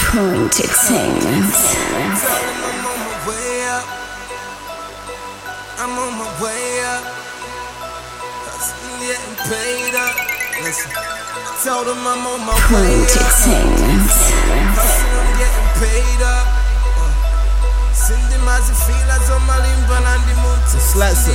Entertainment. I'm on my way up. Hustling, getting paid up. Listen, I told them I'm on my way up. Entertainment. Hustling, getting paid up. Sindi mazifila zomalimba nandi muntu. Slasa.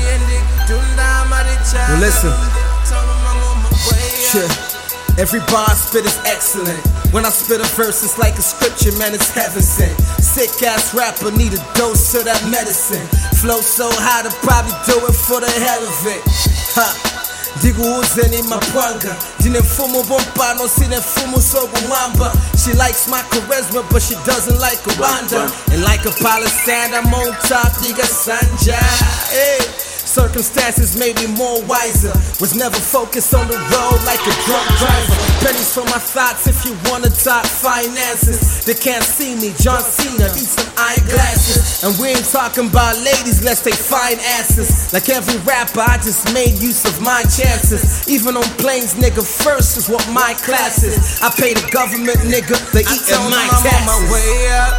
Well, listen. Told them I'm on my way up. Shit. Every bar I spit is excellent. When I spit a verse, it's like a scripture, man, it's heaven sent. Sick ass rapper, need a dose of that medicine. Flow so high to probably do it for the hell of it. Ha. Digo uzeni mapwanga. Dine fumo bompano, sine fumo sogo mwamba. She likes my charisma, but she doesn't like Rwanda. And like a Palestine, I'm on top, diga sanja. Hey. Circumstances made me more wiser. Was never focused on the road like a drunk driver. Pennies for my thoughts if you wanna talk finances. They can't see me, John Cena, eat some eyeglasses. And we ain't talking about ladies lest they find asses. Like every rapper, I just made use of my chances. Even on planes, nigga, first is what my class is. I pay the government, nigga, they eat my taxes. I'm on my way up.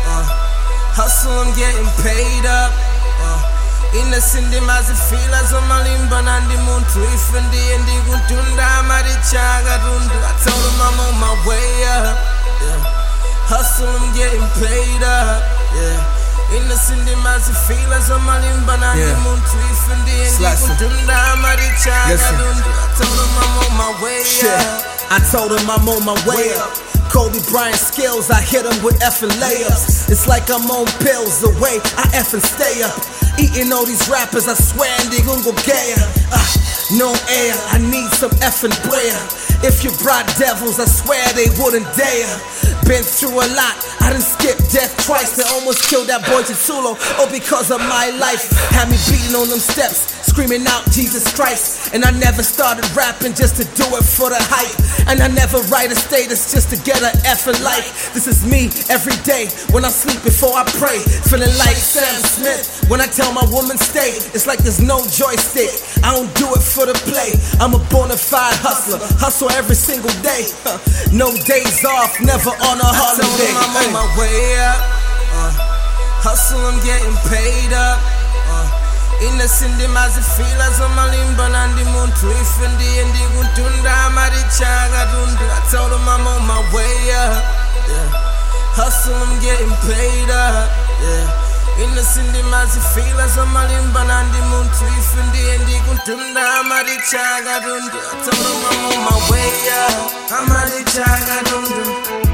Hustle, I'm getting paid up. Inasindi mazifila zomalimba nandi muntu ifendi endi kuntunda marichaga rundu. I told him I'm on my way up. Yeah. Hustle, I'm getting paid up. Yeah. Inasindi mazifila zomalimba nandi muntu ifendi endi kuntunda marichaga rundu. I told him I'm on my way up. I told him I'm on my way up. Kobe Bryant skills, I hit him with effing layups. It's like I'm on pills, the way I effing stay up. Eating all these rappers, I swear, they gon' go gaya. No air, I need some effing prayer. If you brought devils, I swear they wouldn't dare. Been through a lot, I done skipped death twice. They almost killed that boy Titulo, all because of my life. Had me beating on them steps, screaming out Jesus Christ. And I never started rapping just to do it for the hype. And I never write a status just to get an effing life. This is me every day when I sleep before I pray. Feeling like Sam Smith when I tell my woman stay. It's like there's no joystick, I don't do it for the play. I'm a bona fide hustler, hustle every single day. No days off, never on a holiday. I'm on my way up. Hustle, I'm getting paid up. Inasindi mazifila zomalimba nandi muntu ifendi endi kuntunda marichaga rundu. I told him I'm on my way up. Yeah. Hustle, I'm getting paid up. Yeah. Inasindi mazifila zomalimba nandi muntu ifendi endi kuntunda marichaga rundu. I told him I'm on my way up. I'm marichaga rundu.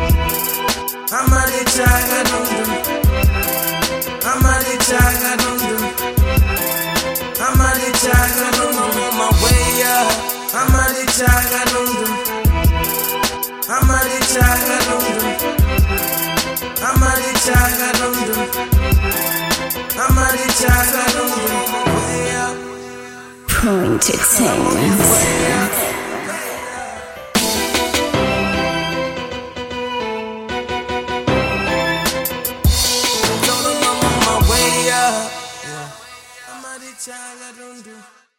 I'm marichaga rundu. I'm marichaga rundu. I'm on my way up. I'm Entertainment. Chaga dundu.